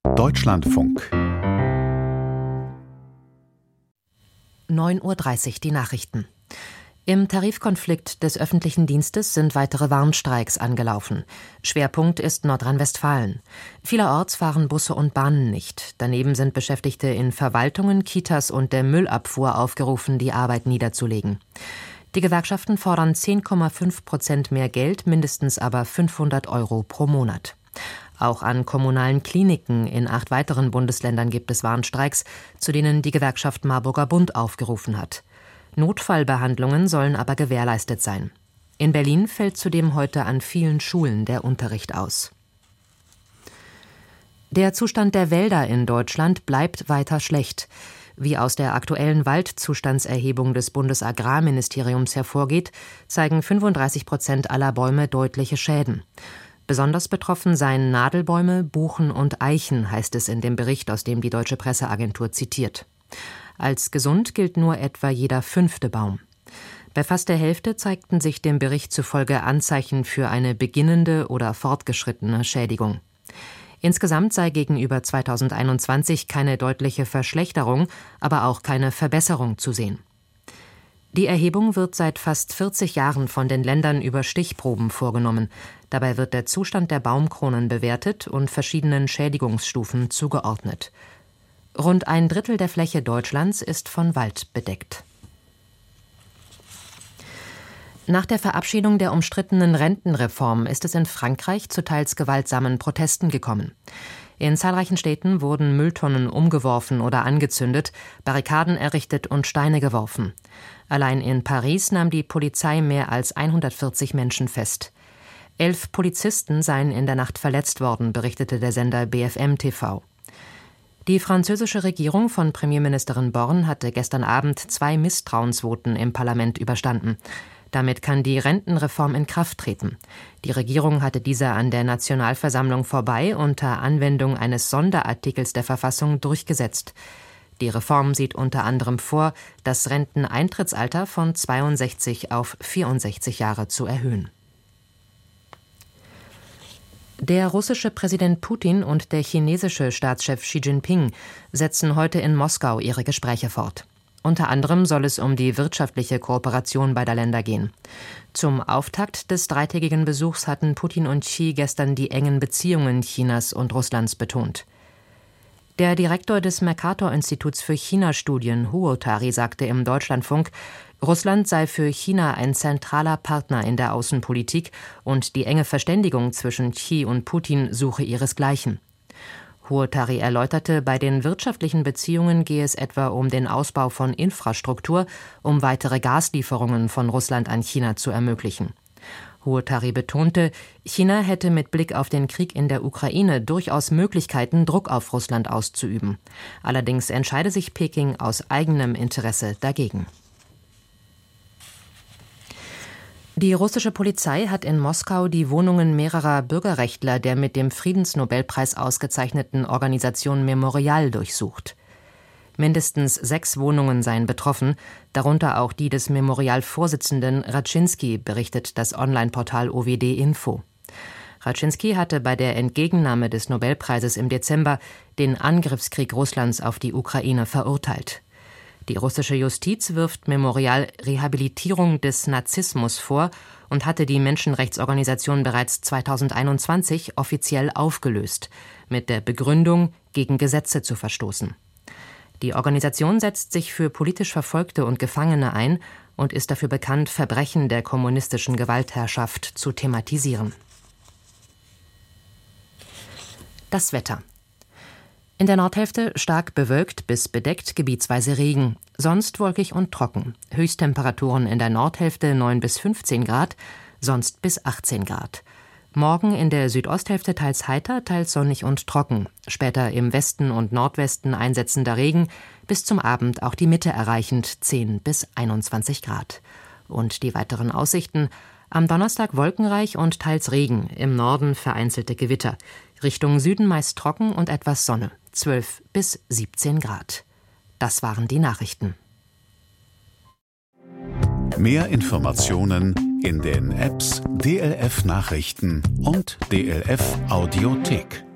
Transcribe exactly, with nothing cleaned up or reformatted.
Deutschlandfunk. neun Uhr dreißig, die Nachrichten. Im Tarifkonflikt des öffentlichen Dienstes sind weitere Warnstreiks angelaufen. Schwerpunkt ist Nordrhein-Westfalen. Vielerorts fahren Busse und Bahnen nicht. Daneben sind Beschäftigte in Verwaltungen, Kitas und der Müllabfuhr aufgerufen, die Arbeit niederzulegen. Die Gewerkschaften fordern zehn Komma fünf Prozent mehr Geld, mindestens aber fünfhundert Euro pro Monat. Auch an kommunalen Kliniken in acht weiteren Bundesländern gibt es Warnstreiks, zu denen die Gewerkschaft Marburger Bund aufgerufen hat. Notfallbehandlungen sollen aber gewährleistet sein. In Berlin fällt zudem heute an vielen Schulen der Unterricht aus. Der Zustand der Wälder in Deutschland bleibt weiter schlecht. Wie aus der aktuellen Waldzustandserhebung des Bundesagrarministeriums hervorgeht, zeigen fünfunddreißig Prozent aller Bäume deutliche Schäden. Besonders betroffen seien Nadelbäume, Buchen und Eichen, heißt es in dem Bericht, aus dem die Deutsche Presseagentur zitiert. Als gesund gilt nur etwa jeder fünfte Baum. Bei fast der Hälfte zeigten sich dem Bericht zufolge Anzeichen für eine beginnende oder fortgeschrittene Schädigung. Insgesamt sei gegenüber zweitausendeinundzwanzig keine deutliche Verschlechterung, aber auch keine Verbesserung zu sehen. Die Erhebung wird seit fast vierzig Jahren von den Ländern über Stichproben vorgenommen. Dabei wird der Zustand der Baumkronen bewertet und verschiedenen Schädigungsstufen zugeordnet. Rund ein Drittel der Fläche Deutschlands ist von Wald bedeckt. Nach der Verabschiedung der umstrittenen Rentenreform ist es in Frankreich zu teils gewaltsamen Protesten gekommen. In zahlreichen Städten wurden Mülltonnen umgeworfen oder angezündet, Barrikaden errichtet und Steine geworfen. Allein in Paris nahm die Polizei mehr als hundertvierzig Menschen fest. Elf Polizisten seien in der Nacht verletzt worden, berichtete der Sender B F M T V. Die französische Regierung von Premierministerin Born hatte gestern Abend zwei Misstrauensvoten im Parlament überstanden. Damit kann die Rentenreform in Kraft treten. Die Regierung hatte diese an der Nationalversammlung vorbei unter Anwendung eines Sonderartikels der Verfassung durchgesetzt. Die Reform sieht unter anderem vor, das Renteneintrittsalter von zweiundsechzig auf vierundsechzig Jahre zu erhöhen. Der russische Präsident Putin und der chinesische Staatschef Xi Jinping setzen heute in Moskau ihre Gespräche fort. Unter anderem soll es um die wirtschaftliche Kooperation beider Länder gehen. Zum Auftakt des dreitägigen Besuchs hatten Putin und Xi gestern die engen Beziehungen Chinas und Russlands betont. Der Direktor des Mercator-Instituts für China-Studien, Huo Tari, sagte im Deutschlandfunk, Russland sei für China ein zentraler Partner in der Außenpolitik und die enge Verständigung zwischen Xi und Putin suche ihresgleichen. Huo Tari erläuterte, bei den wirtschaftlichen Beziehungen gehe es etwa um den Ausbau von Infrastruktur, um weitere Gaslieferungen von Russland an China zu ermöglichen. Huo Tari betonte, China hätte mit Blick auf den Krieg in der Ukraine durchaus Möglichkeiten, Druck auf Russland auszuüben. Allerdings entscheide sich Peking aus eigenem Interesse dagegen. Die russische Polizei hat in Moskau die Wohnungen mehrerer Bürgerrechtler der mit dem Friedensnobelpreis ausgezeichneten Organisation Memorial durchsucht. Mindestens sechs Wohnungen seien betroffen, darunter auch die des Memorial-Vorsitzenden Raczynski, berichtet das Online-Portal O W D Info. Raczynski hatte bei der Entgegennahme des Nobelpreises im Dezember den Angriffskrieg Russlands auf die Ukraine verurteilt. Die russische Justiz wirft Memorial Rehabilitierung des Nazismus vor und hatte die Menschenrechtsorganisation bereits zweitausendeinundzwanzig offiziell aufgelöst, mit der Begründung, gegen Gesetze zu verstoßen. Die Organisation setzt sich für politisch Verfolgte und Gefangene ein und ist dafür bekannt, Verbrechen der kommunistischen Gewaltherrschaft zu thematisieren. Das Wetter. In der Nordhälfte stark bewölkt bis bedeckt, gebietsweise Regen. Sonst wolkig und trocken. Höchsttemperaturen in der Nordhälfte neun bis fünfzehn Grad, sonst bis achtzehn Grad. Morgen in der Südosthälfte teils heiter, teils sonnig und trocken. Später im Westen und Nordwesten einsetzender Regen, bis zum Abend auch die Mitte erreichend zehn bis einundzwanzig Grad. Und die weiteren Aussichten: am Donnerstag wolkenreich und teils Regen, im Norden vereinzelte Gewitter. Richtung Süden meist trocken und etwas Sonne, zwölf bis siebzehn Grad. Das waren die Nachrichten. Mehr Informationen in den Apps D L F Nachrichten und D L F Audiothek.